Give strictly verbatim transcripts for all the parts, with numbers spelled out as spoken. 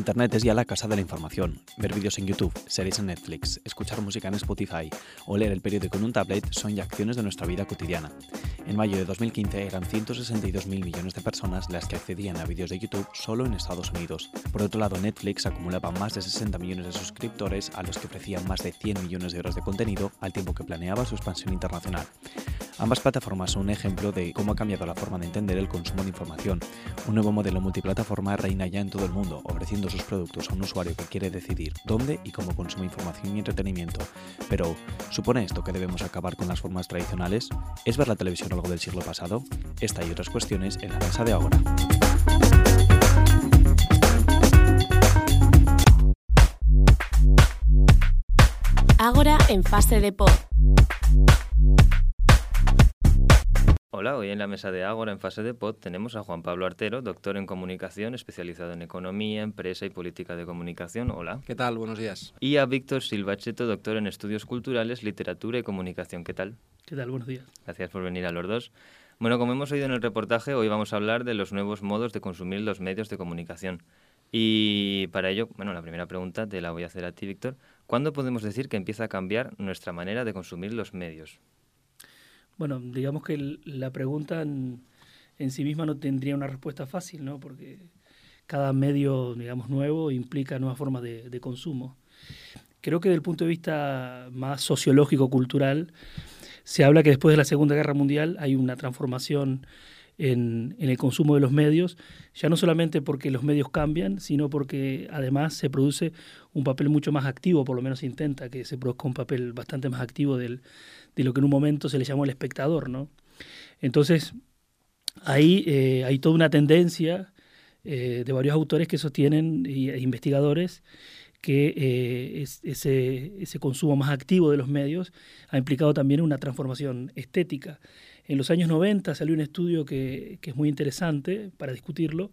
Internet es ya la casa de la información. Ver vídeos en YouTube, series en Netflix, escuchar música en Spotify o leer el periódico en un tablet son ya acciones de nuestra vida cotidiana. En mayo de dos mil quince eran ciento sesenta y dos mil millones de personas las que accedían a vídeos de YouTube solo en Estados Unidos. Por otro lado, Netflix acumulaba más de sesenta millones de suscriptores a los que ofrecían más de cien millones de horas de contenido al tiempo que planeaba su expansión internacional. Ambas plataformas son un ejemplo de cómo ha cambiado la forma de entender el consumo de información. Un nuevo modelo multiplataforma reina ya en todo el mundo, ofreciendo sus productos a un usuario que quiere decidir dónde y cómo consume información y entretenimiento. Pero, ¿supone esto que debemos acabar con las formas tradicionales? ¿Es ver la televisión algo del siglo pasado? Esta y otras cuestiones en la mesa de Ágora. Ágora en fase de pod. Hola, hoy en la mesa de Ágora en fase de pod tenemos a Juan Pablo Artero, doctor en comunicación, especializado en economía, empresa y política de comunicación. Hola. ¿Qué tal? Buenos días. Y a Víctor Silvacheto, doctor en estudios culturales, literatura y comunicación. ¿Qué tal? ¿Qué tal? Buenos días. Gracias por venir a los dos. Bueno, como hemos oído en el reportaje, hoy vamos a hablar de los nuevos modos de consumir los medios de comunicación. Y para ello, bueno, la primera pregunta te la voy a hacer a ti, Víctor. ¿Cuándo podemos decir que empieza a cambiar nuestra manera de consumir los medios? Bueno, digamos que el, la pregunta en, en sí misma no tendría una respuesta fácil, ¿no? Porque cada medio, digamos, nuevo implica nuevas formas de, de consumo. Creo que desde el punto de vista más sociológico-cultural, se habla que después de la Segunda Guerra Mundial hay una transformación en, en el consumo de los medios, ya no solamente porque los medios cambian, sino porque además se produce un papel mucho más activo, por lo menos se intenta que se produzca un papel bastante más activo del, de lo que en un momento se le llamó el espectador, ¿no? Entonces, ahí eh, hay toda una tendencia eh, de varios autores que sostienen, y, e investigadores, que eh, es, ese, ese consumo más activo de los medios ha implicado también una transformación estética. En los años noventa salió un estudio que, que es muy interesante para discutirlo,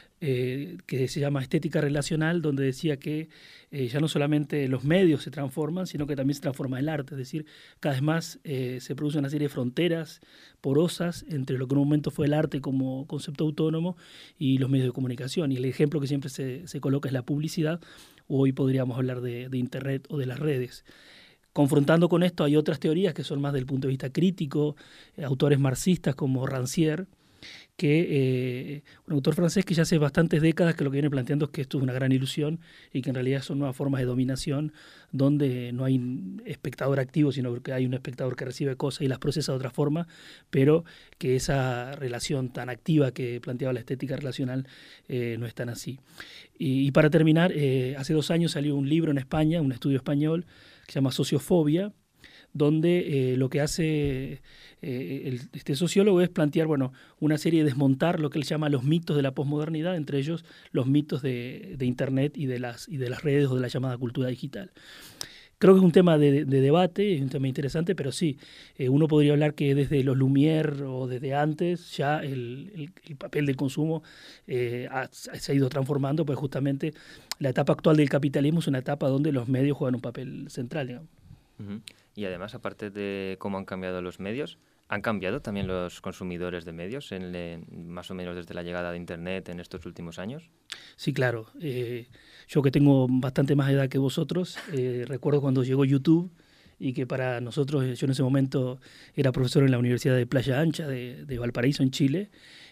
eh, que se llama Estética Relacional, donde decía que eh, ya no solamente los medios se transforman, sino que también se transforma el arte. Es decir, cada vez más eh, se produce una serie de fronteras porosas entre lo que en un momento fue el arte como concepto autónomo y los medios de comunicación. Y el ejemplo que siempre se, se coloca es la publicidad. Hoy podríamos hablar de, de Internet o de las redes. Confrontando con esto hay otras teorías que son más del punto de vista crítico, eh, autores marxistas como Rancière, que eh, un autor francés que ya hace bastantes décadas que lo que viene planteando es que esto es una gran ilusión y que en realidad son nuevas formas de dominación donde no hay espectador activo, sino que hay un espectador que recibe cosas y las procesa de otra forma, pero que esa relación tan activa que planteaba la estética relacional eh, no es tan así. Y, y para terminar, eh, hace dos años salió un libro en España, un estudio español, que se llama Sociofobia, donde eh, lo que hace eh, el, este sociólogo es plantear, bueno, una serie de desmontar lo que él llama los mitos de la posmodernidad, entre ellos los mitos de, de Internet y de, las, y de las redes o de la llamada cultura digital. Creo que es un tema de, de debate, es un tema interesante, pero sí, eh, uno podría hablar que desde los Lumière o desde antes ya el, el, el papel del consumo eh, ha, se ha ido transformando, pues justamente la etapa actual del capitalismo es una etapa donde los medios juegan un papel central, digamos. Uh-huh. Y además, aparte de cómo han cambiado los medios, ¿han cambiado también los consumidores de medios, en, en, más o menos desde la llegada de Internet en estos últimos años? Sí, claro. Eh, yo que tengo bastante más edad que vosotros, eh, recuerdo cuando llegó YouTube y que para nosotros, yo en ese momento era profesor en la Universidad de Playa Ancha de, de Valparaíso, en Chile,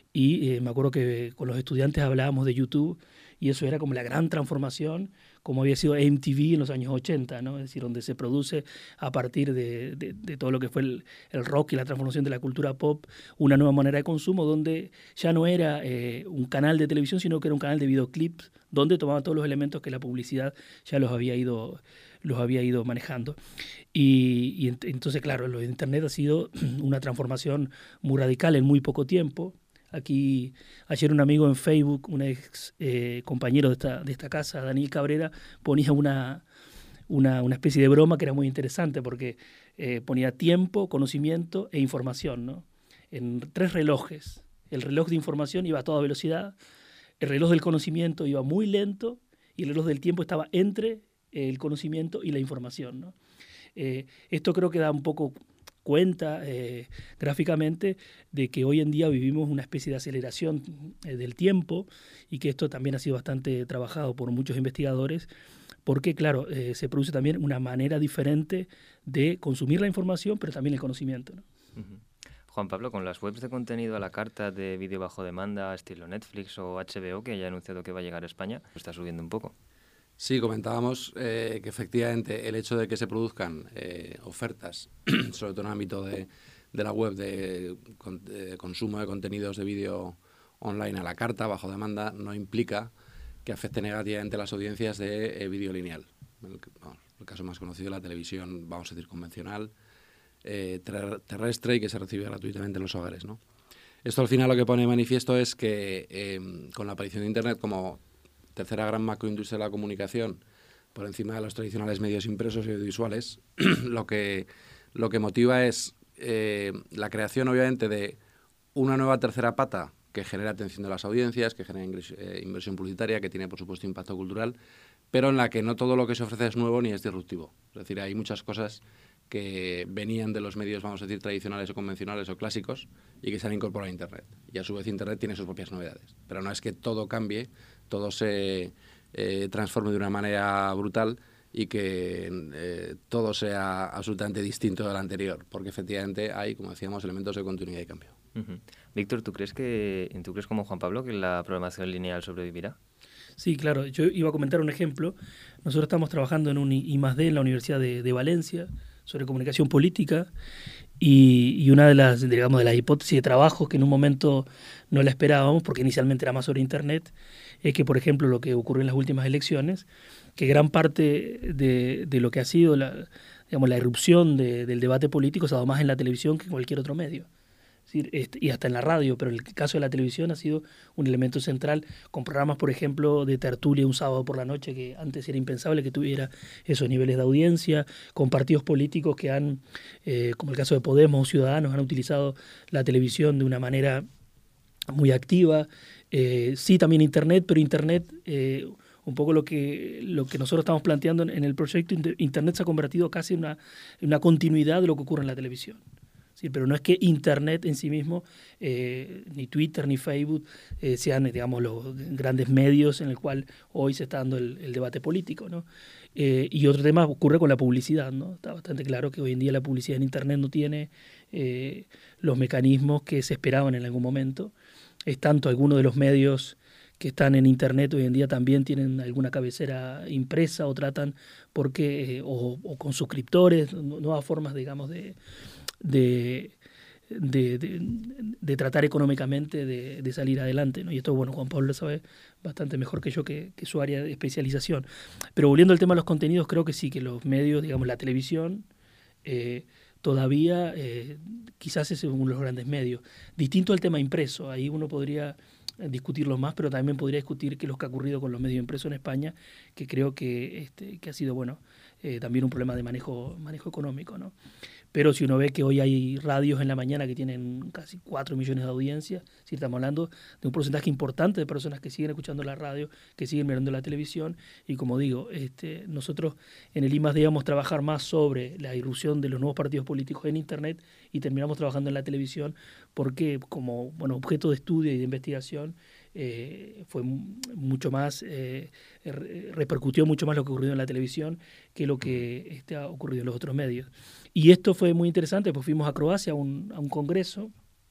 y eh, me acuerdo que con los estudiantes hablábamos de YouTube y eso era como la gran transformación, como había sido M T V en los años ochenta, ¿no? Es decir, donde se produce a partir de, de, de todo lo que fue el, el rock y la transformación de la cultura pop, una nueva manera de consumo donde ya no era eh, un canal de televisión, sino que era un canal de videoclips, donde tomaban todos los elementos que la publicidad ya los había ido, los había ido manejando. Y, y ent- entonces, claro, lo de Internet ha sido una transformación muy radical en muy poco tiempo. Aquí, ayer un amigo en Facebook, un ex eh, compañero de esta, de esta casa, Daniel Cabrera, ponía una, una, una especie de broma que era muy interesante porque eh, ponía tiempo, conocimiento e información, ¿no? En tres relojes. El reloj de información iba a toda velocidad, el reloj del conocimiento iba muy lento y el reloj del tiempo estaba entre el conocimiento y la información, ¿no? Eh, esto creo que da un poco cuenta eh, gráficamente de que hoy en día vivimos una especie de aceleración eh, del tiempo y que esto también ha sido bastante trabajado por muchos investigadores porque, claro, eh, se produce también una manera diferente de consumir la información, pero también el conocimiento, ¿no? Uh-huh. Juan Pablo, con las webs de contenido a la carta de vídeo bajo demanda, estilo Netflix o H B O, que ya ha anunciado que va a llegar a España, está subiendo un poco. Sí, comentábamos eh, que efectivamente el hecho de que se produzcan eh, ofertas, sobre todo en el ámbito de, de la web, de, de consumo de contenidos de vídeo online a la carta, bajo demanda, no implica que afecte negativamente a las audiencias de eh, vídeo lineal. El, vamos, el caso más conocido, la televisión, vamos a decir, convencional, eh, ter terrestre y que se recibe gratuitamente en los hogares, ¿no? Esto al final lo que pone de manifiesto es que eh, con la aparición de Internet como tercera gran macroindustria de la comunicación, por encima de los tradicionales medios impresos y audiovisuales, lo que, lo que motiva es eh, la creación, obviamente, de una nueva tercera pata que genera atención de las audiencias, que genera ingres, eh, inversión publicitaria, que tiene, por supuesto, impacto cultural, pero en la que no todo lo que se ofrece es nuevo ni es disruptivo. Es decir, hay muchas cosas que venían de los medios, vamos a decir, tradicionales o convencionales o clásicos y que se han incorporado a Internet. Y a su vez Internet tiene sus propias novedades. Pero no es que todo cambie, todo se eh, transforme de una manera brutal y que eh, todo sea absolutamente distinto del anterior, porque efectivamente hay, como decíamos, elementos de continuidad y cambio. Uh-huh. Víctor, ¿tú crees que, ¿tú crees como Juan Pablo que la programación lineal sobrevivirá? Sí, claro. Yo iba a comentar un ejemplo. Nosotros estamos trabajando en un I más D en la Universidad de, de Valencia sobre comunicación política y, y una de las, digamos, de las hipótesis de trabajo que en un momento no la esperábamos, porque inicialmente era más sobre Internet, es que, por ejemplo, lo que ocurrió en las últimas elecciones, que gran parte de, de lo que ha sido la, digamos, la irrupción de, del debate político se ha dado más en la televisión que en cualquier otro medio. Y hasta en la radio, pero en el caso de la televisión ha sido un elemento central, con programas, por ejemplo, de tertulia un sábado por la noche, que antes era impensable que tuviera esos niveles de audiencia, con partidos políticos que han, eh, como el caso de Podemos o Ciudadanos, han utilizado la televisión de una manera muy activa. Eh, sí, también Internet, pero Internet... Eh, un poco lo que, lo que nosotros estamos planteando en, en el proyecto, Internet se ha convertido casi en una, en una continuidad de lo que ocurre en la televisión. Sí, pero no es que Internet en sí mismo, eh, ni Twitter ni Facebook, eh, sean, digamos, los grandes medios en el cual hoy se está dando el, el debate político, ¿no? Eh, y otro tema ocurre con la publicidad, ¿no? Está bastante claro que hoy en día la publicidad en Internet no tiene eh, los mecanismos que se esperaban en algún momento. Es tanto algunos de los medios que están en Internet hoy en día también tienen alguna cabecera impresa o tratan porque, eh, o, o con suscriptores, nuevas formas, digamos, de... De, de, de, de tratar económicamente de, de salir adelante, ¿no? Y esto, bueno, Juan Pablo lo sabe bastante mejor que yo, que, que su área de especialización. Pero volviendo al tema de los contenidos, creo que sí, que los medios, digamos, la televisión, eh, todavía eh, quizás es uno de los grandes medios. Distinto al tema impreso, ahí uno podría discutirlo más, pero también podría discutir que lo que ha ocurrido con los medios impresos en España, que creo que, este, que ha sido, bueno, eh, también un problema de manejo, manejo económico, ¿no? Pero si uno ve que hoy hay radios en la mañana que tienen casi cuatro millones de audiencias, si estamos hablando de un porcentaje importante de personas que siguen escuchando la radio, que siguen mirando la televisión, y como digo, este, nosotros en el I más D íbamos a trabajar más sobre la irrupción de los nuevos partidos políticos en Internet y terminamos trabajando en la televisión porque como, bueno, objeto de estudio y de investigación eh, fue mucho más, eh, repercutió mucho más lo que ocurrió en la televisión que lo que este, ha ocurrido en los otros medios. Y esto fue muy interesante, pues fuimos a Croacia a un, a un congreso,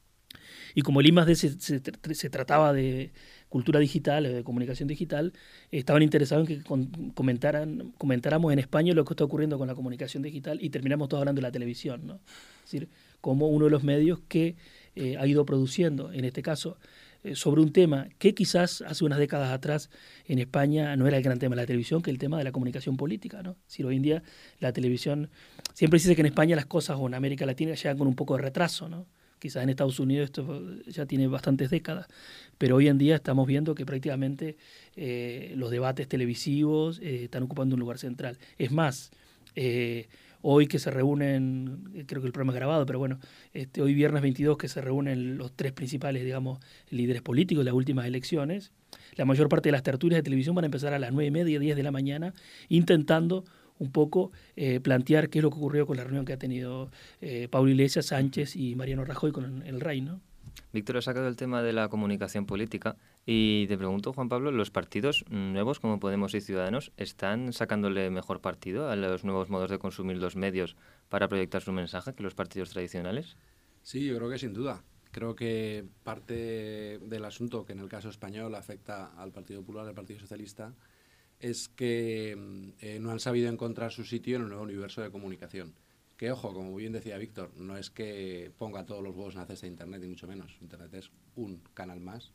y como el I más D se, se, se trataba de cultura digital, de comunicación digital, estaban interesados en que con, comentaran, comentáramos en España lo que está ocurriendo con la comunicación digital, y terminamos todos hablando de la televisión, ¿no? Es decir, como uno de los medios que eh, ha ido produciendo, en este caso, eh, sobre un tema que quizás hace unas décadas atrás en España no era el gran tema de la televisión, que el tema de la comunicación política, ¿no? Es decir, hoy en día la televisión, siempre se dice que en España las cosas, o en América Latina, llegan con un poco de retraso, ¿no? Quizás en Estados Unidos esto ya tiene bastantes décadas, pero hoy en día estamos viendo que prácticamente eh, los debates televisivos eh, están ocupando un lugar central. Es más, eh, hoy que se reúnen, creo que el programa es grabado, pero bueno, este, hoy viernes veintidós que se reúnen los tres principales, digamos, líderes políticos de las últimas elecciones, la mayor parte de las tertulias de televisión van a empezar a las nueve y media, diez de la mañana, intentando un poco eh, plantear qué es lo que ocurrió con la reunión que ha tenido eh, Pablo Iglesias, Sánchez y Mariano Rajoy con el Rey, ¿no? Víctor ha sacado el tema de la comunicación política y te pregunto, Juan Pablo, ¿los partidos nuevos como Podemos y Ciudadanos están sacándole mejor partido a los nuevos modos de consumir los medios para proyectar su mensaje que los partidos tradicionales? Sí, yo creo que sin duda. Creo que parte del asunto que en el caso español afecta al Partido Popular, al Partido Socialista, es que eh, no han sabido encontrar su sitio en el nuevo universo de comunicación. Que, ojo, como bien decía Víctor, no es que ponga todos los huevos en la cesta de Internet, ni mucho menos. Internet es un canal más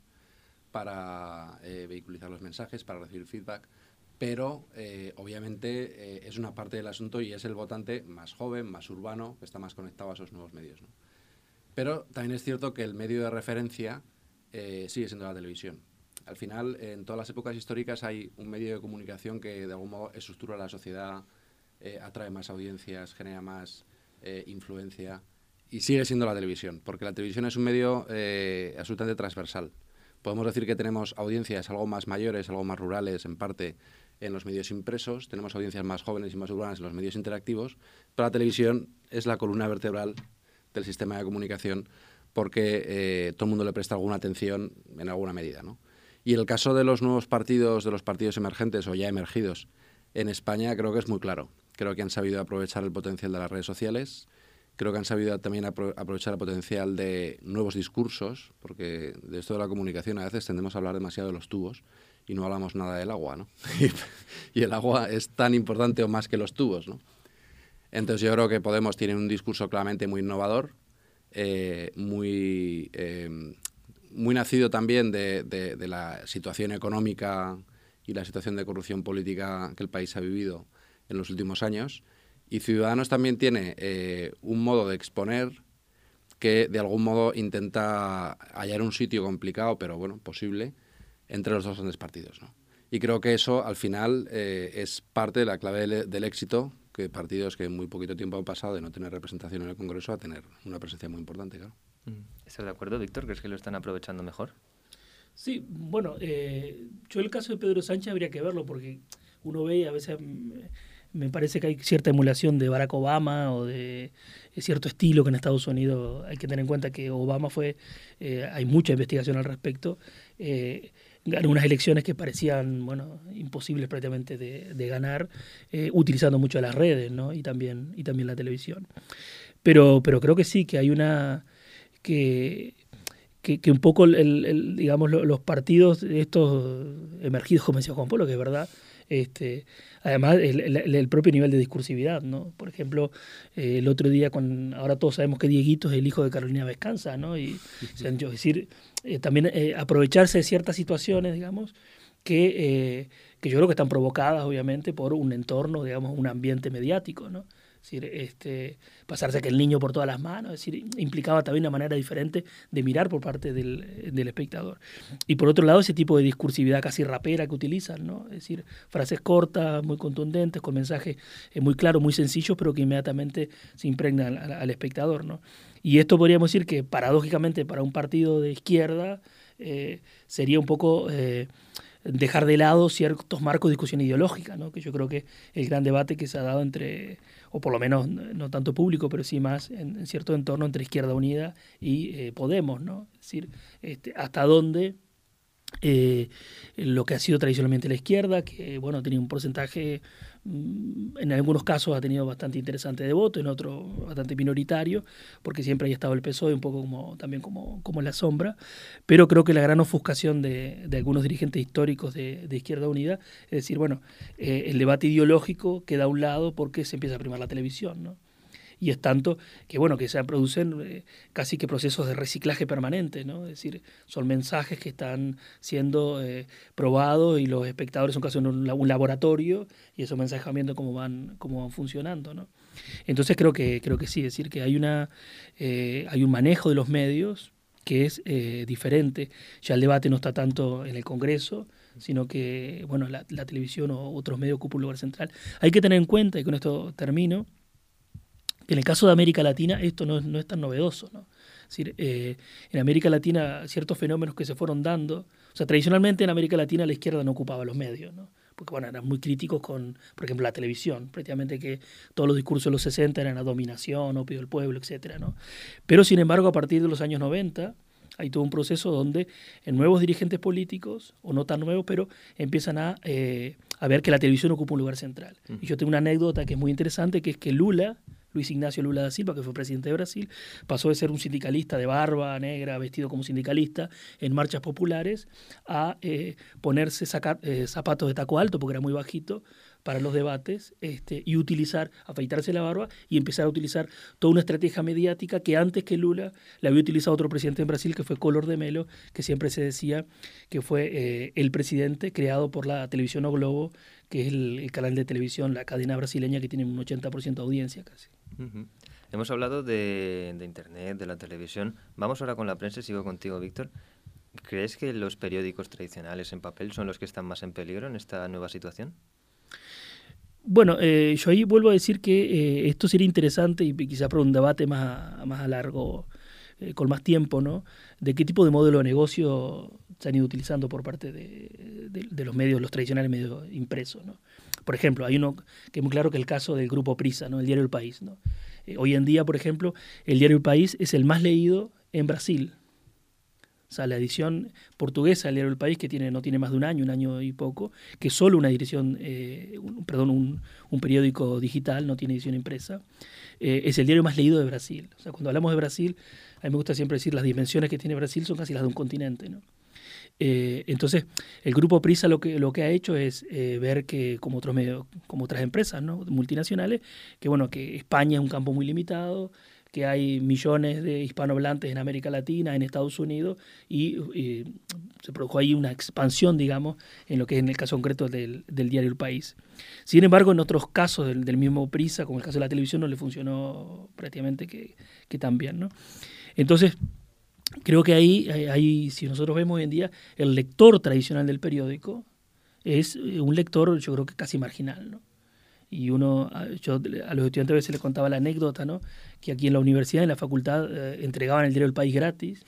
para eh, vehiculizar los mensajes, para recibir feedback, pero eh, obviamente eh, es una parte del asunto y es el votante más joven, más urbano, que está más conectado a esos nuevos medios, ¿no? Pero también es cierto que el medio de referencia eh, sigue siendo la televisión. Al final, en todas las épocas históricas hay un medio de comunicación que de algún modo estructura la sociedad, eh, atrae más audiencias, genera más eh, influencia, y sigue siendo la televisión, porque la televisión es un medio eh, absolutamente transversal. Podemos decir que tenemos audiencias algo más mayores, algo más rurales, en parte en los medios impresos, tenemos audiencias más jóvenes y más urbanas en los medios interactivos, pero la televisión es la columna vertebral del sistema de comunicación porque eh, todo el mundo le presta alguna atención en alguna medida, ¿no? Y el caso de los nuevos partidos, de los partidos emergentes o ya emergidos en España, creo que es muy claro. Creo que han sabido aprovechar el potencial de las redes sociales, creo que han sabido también apro- aprovechar el potencial de nuevos discursos, porque de esto de la comunicación a veces tendemos a hablar demasiado de los tubos y no hablamos nada del agua, ¿no? Y el agua es tan importante o más que los tubos, ¿no? Entonces yo creo que Podemos tiene un discurso claramente muy innovador, eh, muy, eh, muy nacido también de, de, de la situación económica y la situación de corrupción política que el país ha vivido en los últimos años. Y Ciudadanos también tiene eh, un modo de exponer que de algún modo intenta hallar un sitio complicado, pero bueno, posible, entre los dos grandes partidos, ¿no? Y creo que eso al final eh, es parte de la clave del, del éxito, que partidos que en muy poquito tiempo han pasado de no tener representación en el Congreso a tener una presencia muy importante, claro. ¿Estás de acuerdo, Víctor? ¿Crees que lo están aprovechando mejor? Sí, bueno, eh, yo el caso de Pedro Sánchez habría que verlo porque uno ve y a veces me parece que hay cierta emulación de Barack Obama o de cierto estilo que en Estados Unidos hay que tener en cuenta que Obama fue, eh, hay mucha investigación al respecto, eh, ganó unas elecciones que parecían, bueno, imposibles prácticamente de, de ganar, eh, utilizando mucho las redes, ¿no? y también y también la televisión. Pero pero creo que sí, que hay una que que, que un poco el, el, digamos los partidos estos emergidos, como decía Juan Pablo, que es verdad. Este, además, el, el, el propio nivel de discursividad, ¿no? Por ejemplo, eh, el otro día, con, ahora todos sabemos que Dieguito es el hijo de Carolina Vescanza, ¿no? Y, o sea, yo, es decir, eh, también eh, aprovecharse de ciertas situaciones, digamos, que, eh, que yo creo que están provocadas, obviamente, por un entorno, digamos, un ambiente mediático, ¿no? Es decir, este, pasarse aquel niño por todas las manos, es decir, implicaba también una manera diferente de mirar por parte del, del espectador. Y por otro lado, ese tipo de discursividad casi rapera que utilizan, ¿no? Es decir, frases cortas, muy contundentes, con mensajes eh, muy claros, muy sencillos, pero que inmediatamente se impregnan al, al espectador, ¿no? Y esto podríamos decir que, paradójicamente, para un partido de izquierda, eh, sería un poco Eh, dejar de lado ciertos marcos de discusión ideológica, ¿no? Que yo creo que el gran debate que se ha dado entre, o por lo menos no tanto público, pero sí más en, en cierto entorno entre Izquierda Unida y eh, Podemos, ¿no? Es decir, este, hasta dónde eh, lo que ha sido tradicionalmente la izquierda, que bueno, tenía un porcentaje, en algunos casos ha tenido bastante interesante de voto, en otros bastante minoritario, porque siempre ha estado el P S O E un poco como, también como, como en la sombra, pero creo que la gran ofuscación de, de algunos dirigentes históricos de, de Izquierda Unida es decir, bueno, eh, el debate ideológico queda a un lado porque se empieza a primar la televisión, ¿no? Y es tanto que, bueno, que se producen eh, casi que procesos de reciclaje permanente, ¿no? Es decir, son mensajes que están siendo eh, probados y los espectadores son casi un, un laboratorio y esos mensajes van viendo cómo van, cómo van funcionando, ¿no? Entonces creo que, creo que sí, es decir, que hay, una, eh, hay un manejo de los medios que es eh, diferente. Ya el debate no está tanto en el Congreso, sino que, bueno, la, la televisión o otros medios ocupan un lugar central. Hay que tener en cuenta, y con esto termino, que en el caso de América Latina esto no, no es tan novedoso, ¿no? Es decir, eh, en América Latina ciertos fenómenos que se fueron dando, o sea, tradicionalmente en América Latina la izquierda no ocupaba los medios, ¿no? porque bueno, eran muy críticos con, por ejemplo, la televisión, prácticamente que todos los discursos de los sesenta eran la dominación, opio del pueblo, etcétera, ¿no? Pero sin embargo, a partir de los años noventa, hay todo un proceso donde en nuevos dirigentes políticos, o no tan nuevos, pero empiezan a, eh, a ver que la televisión ocupa un lugar central. Uh-huh. Y yo tengo una anécdota que es muy interesante, que es que Lula, Luis Ignacio Lula da Silva, que fue presidente de Brasil, pasó de ser un sindicalista de barba negra, vestido como sindicalista, en marchas populares, a eh, ponerse sacar, eh, zapatos de taco alto, porque era muy bajito, para los debates, este, y utilizar, afeitarse la barba y empezar a utilizar toda una estrategia mediática que antes que Lula la había utilizado otro presidente en Brasil, que fue Collor de Mello, que siempre se decía que fue eh, el presidente creado por la televisión O Globo, que es el, el canal de televisión, la cadena brasileña que tiene un ochenta por ciento de audiencia casi. Uh-huh. Hemos hablado de, de Internet, de la televisión. Vamos ahora con la prensa y sigo contigo, Víctor. ¿Crees que los periódicos tradicionales en papel son los que están más en peligro en esta nueva situación? Bueno, eh, yo ahí vuelvo a decir que eh, esto sería interesante y quizás para un debate más, más a largo, eh, con más tiempo, ¿no? De qué tipo de modelo de negocio se han ido utilizando por parte de, de, de los medios, los tradicionales medios impresos, ¿no? Por ejemplo, hay uno que es muy claro, que es el caso del Grupo Prisa, ¿no? El diario El País, ¿no? Eh, hoy en día, por ejemplo, el diario El País es el más leído en Brasil. O sea, la edición portuguesa del diario El País, que tiene, no tiene más de un año, un año y poco, que es solo una edición, eh, un, perdón, un, un periódico digital, no tiene edición impresa, eh, es el diario más leído de Brasil. O sea, cuando hablamos de Brasil, a mí me gusta siempre decir las dimensiones que tiene Brasil son casi las de un continente, ¿no? Eh, entonces, el Grupo Prisa lo que, lo que ha hecho es eh, ver que, como otros medios, como otras empresas, ¿no? multinacionales, que bueno, que España es un campo muy limitado, que hay millones de hispanohablantes en América Latina, en Estados Unidos, y, y se produjo ahí una expansión, digamos, en lo que es en el caso concreto del, del diario El País. Sin embargo, en otros casos del, del mismo Prisa, como el caso de la televisión, no le funcionó prácticamente que, que tan bien, ¿no? Entonces, creo que ahí, ahí, si nosotros vemos hoy en día, el lector tradicional del periódico es un lector, yo creo que casi marginal, ¿no? Y uno, yo a los estudiantes a veces les contaba la anécdota, ¿no? Que aquí en la universidad, en la facultad, eh, entregaban el diario El País gratis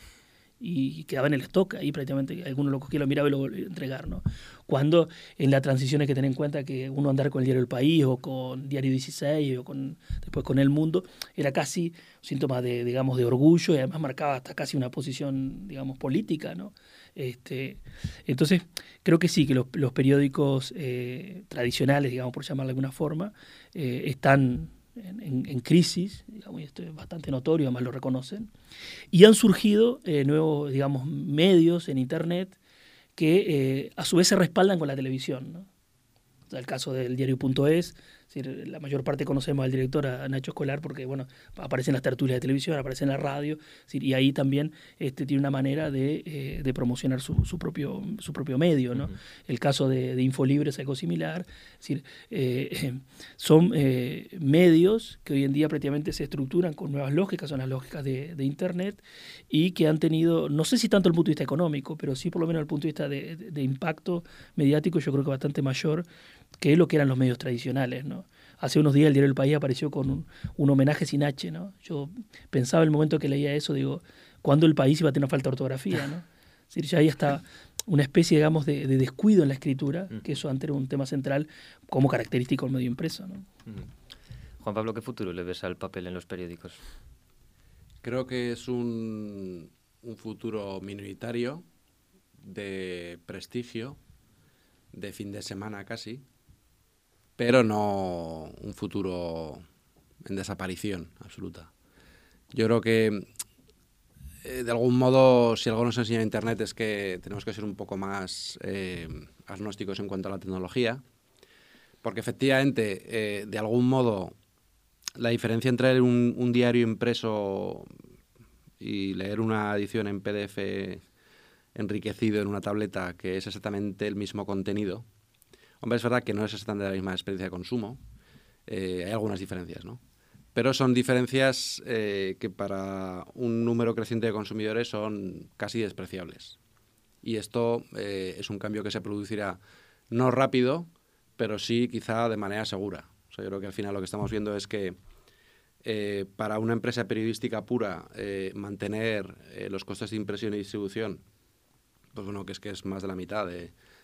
y quedaba en el stock, ahí prácticamente alguno lo cogía, lo miraba y lo volvía a entregar, ¿no? Cuando en la transición hay que tener en cuenta que uno andar con el diario El País o con Diario dieciséis o con, después con El Mundo era casi un síntoma de, digamos, de orgullo y además marcaba hasta casi una posición, digamos, política, ¿no? Este, entonces, creo que sí, que los, los periódicos eh, tradicionales, digamos, por llamarlo de alguna forma, eh, están en, en, en crisis, digamos, y esto es bastante notorio, además lo reconocen, y han surgido eh, nuevos, digamos, medios en Internet que eh, a su vez se respaldan con la televisión, ¿no? O sea, el caso del diario punto es, es decir, la mayor parte conocemos al director, a Nacho Escolar, porque bueno, aparece en las tertulias de televisión, aparece en la radio, es decir, y ahí también este, tiene una manera de, eh, de promocionar su, su, propio, su propio medio, ¿no? Uh-huh. El caso de, de Infolibre es algo similar, es decir, eh, son eh, medios que hoy en día prácticamente se estructuran con nuevas lógicas, son las lógicas de, de Internet, y que han tenido, no sé si tanto el punto de vista económico, pero sí por lo menos el punto de vista de, de, de impacto mediático, yo creo que bastante mayor que lo que eran los medios tradicionales, ¿no? Hace unos días el diario El País apareció con un, un homenaje sin H, ¿no? Yo pensaba en el momento que leía eso, digo, ¿cuándo El País iba a tener falta de ortografía, ¿no? Es decir, ya ahí está una especie, digamos, de, de descuido en la escritura, que eso antes era un tema central como característico del medio impreso, ¿no? Juan Pablo, ¿qué futuro le ves al papel en los periódicos? Creo que es un, un futuro minoritario, de prestigio, de fin de semana casi, pero no un futuro en desaparición absoluta. Yo creo que, eh, de algún modo, si algo nos enseña Internet es que tenemos que ser un poco más eh, agnósticos en cuanto a la tecnología, porque efectivamente, eh, de algún modo, la diferencia entre un, un diario impreso y leer una edición en P D F enriquecido en una tableta que es exactamente el mismo contenido, hombre, es verdad que no es exactamente la misma experiencia de consumo, eh, hay algunas diferencias, ¿no? Pero son diferencias eh, que para un número creciente de consumidores son casi despreciables. Y esto eh, es un cambio que se producirá no rápido, pero sí quizá de manera segura. O sea, yo creo que al final lo que estamos viendo es que eh, para una empresa periodística pura eh, mantener eh, los costes de impresión y distribución, pues bueno, que es que es más de la mitad de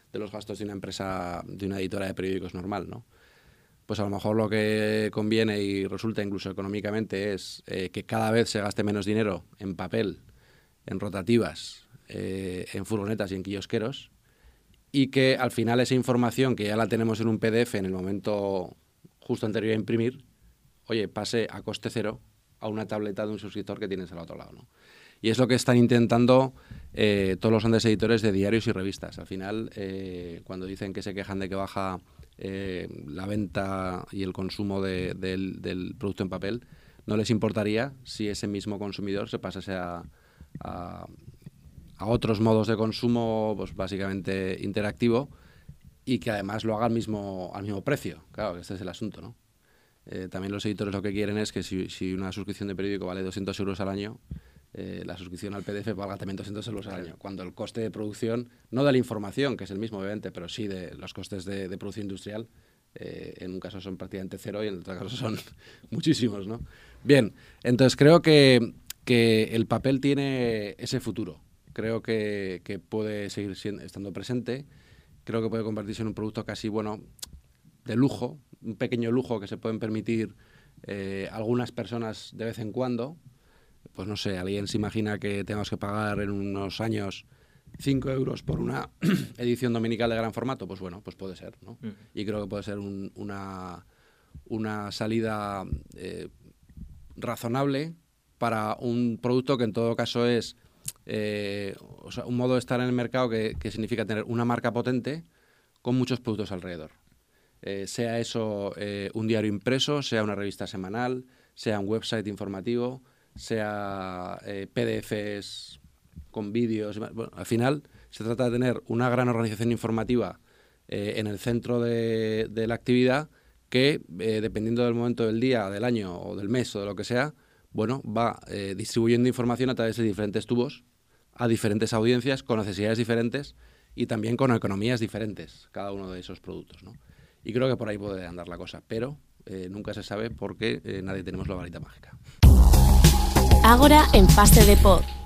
de los gastos de una empresa, de una editora de periódicos normal, ¿no? Pues a lo mejor lo que conviene y resulta incluso económicamente es eh, que cada vez se gaste menos dinero en papel, en rotativas, eh, en furgonetas y en kiosqueros, y que al final esa información que ya la tenemos en un P D F en el momento justo anterior a imprimir, oye, pase a coste cero a una tableta de un suscriptor que tienes al otro lado, ¿no? Y es lo que están intentando eh, todos los grandes editores de diarios y revistas. Al final, eh, cuando dicen que se quejan de que baja eh, la venta y el consumo de, del, del producto en papel, no les importaría si ese mismo consumidor se pasase a, a, a otros modos de consumo, pues básicamente interactivo, y que además lo haga al mismo, al mismo precio. Claro, que este es el asunto, ¿no? Eh, también los editores lo que quieren es que si, si una suscripción de periódico vale doscientos euros al año, eh, la suscripción al P D F valga también doscientos euros al año, cuando el coste de producción, no de la información, que es el mismo obviamente, pero sí de los costes de, de producción industrial, eh, en un caso son prácticamente cero y en otro caso son muchísimos, ¿no? Bien, entonces creo que, que el papel tiene ese futuro. Creo que, que puede seguir siendo, estando presente. Creo que puede convertirse en un producto casi, bueno, de lujo, un pequeño lujo que se pueden permitir eh, algunas personas de vez en cuando. Pues no sé, alguien se imagina que tenemos que pagar en unos años cinco euros por una edición dominical de gran formato. Pues bueno, pues puede ser, ¿no? Mm. Y creo que puede ser un, una, una salida eh, razonable para un producto que en todo caso es eh, o sea, un modo de estar en el mercado que, que significa tener una marca potente con muchos productos alrededor. Eh, sea eso eh, un diario impreso, sea una revista semanal, sea un website informativo, sea eh, P D Fs con vídeos. Bueno, al final se trata de tener una gran organización informativa eh, en el centro de, de la actividad que, eh, dependiendo del momento del día, del año o del mes o de lo que sea, bueno, va eh, distribuyendo información a través de diferentes tubos a diferentes audiencias con necesidades diferentes y también con economías diferentes, cada uno de esos productos, ¿no? Y creo que por ahí puede andar la cosa, pero eh, nunca se sabe porque eh, nadie tenemos la varita mágica. Ágora en Fase de Pod.